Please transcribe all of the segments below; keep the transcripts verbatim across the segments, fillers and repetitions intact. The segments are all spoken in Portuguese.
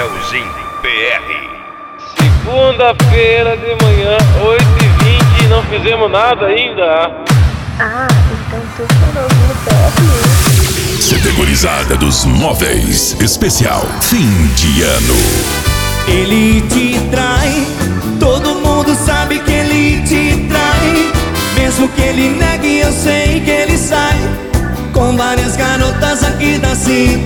Leozinho P R. Segunda-feira de manhã, oito e vinte, e não fizemos nada ainda. Ah, então tu que não ouviu o P R. Categorizada dos móveis, especial fim de ano. Ele te trai, todo mundo sabe que ele te trai. Mesmo que ele negue, eu sei que ele sai com várias garotas aqui da cidade.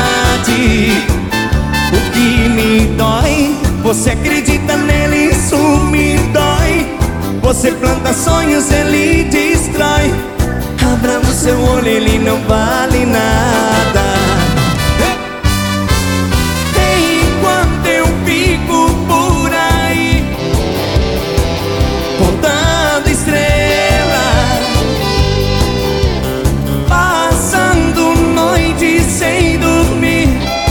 O que me dói, você acredita nele, isso me dói. Você planta sonhos, ele destrói. Abra no seu olho, ele não vale nada. Enquanto eu fico por aí contando estrelas, passando noite sem dormir,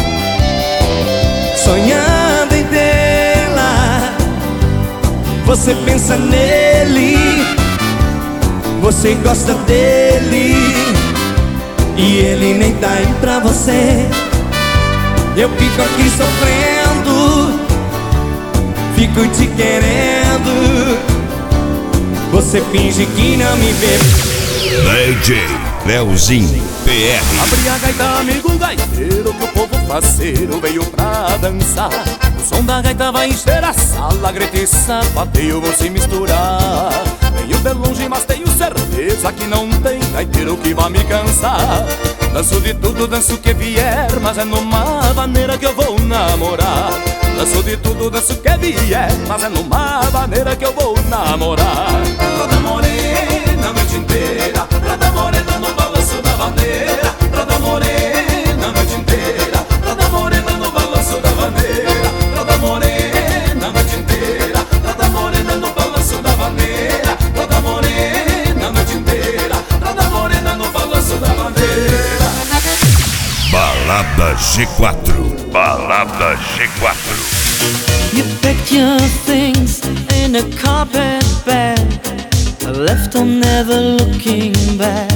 sonhando em tê-la. Você pensa nele, você gosta dele, e ele nem tá aí pra você. Eu fico aqui sofrendo, fico te querendo. Você finge que não me vê. D J Leozinho P R. Abre a gaita, amigo gaiteiro, que o povo faceiro veio pra dançar. O som da gaita vai encher a sala, grita e sapateio vão se misturar. Venho de longe, mas tenho certeza que não tem gaiteiro que vai me cansar. Danço de tudo, danço o que vier, mas é numa maneira que eu vou namorar. Danço de tudo, danço o que vier, mas é numa maneira que eu vou namorar. Roda morena a noite inteira, roda morena no balanço da vaneira. Roda morena a noite inteira, roda morena no balanço da vaneira. Roda morena a noite inteira, roda morena no balanço da vaneira. Roda morena a noite inteira, roda morena no balanço da vaneira. Balada G quatro. Balada G quatro. You packed your things in a carpet bag, left on never looking back.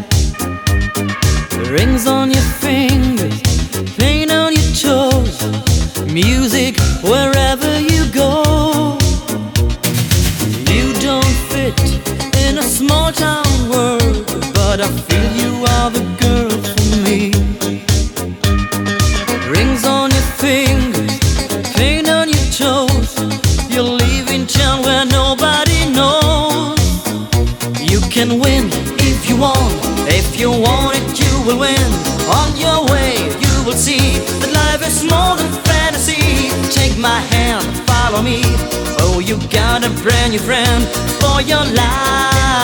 Rings on your fingers, paint on your toes, music wherever you go. You don't fit in a small town world, but I feel you are the girl for me. Rings on your fingers, paint on your toes, you're leaving town where nobody knows. You can win if you want, if you want it you will win. On your way you will see that life is more than fantasy. Take my hand, follow me, oh you got a brand new friend for your life.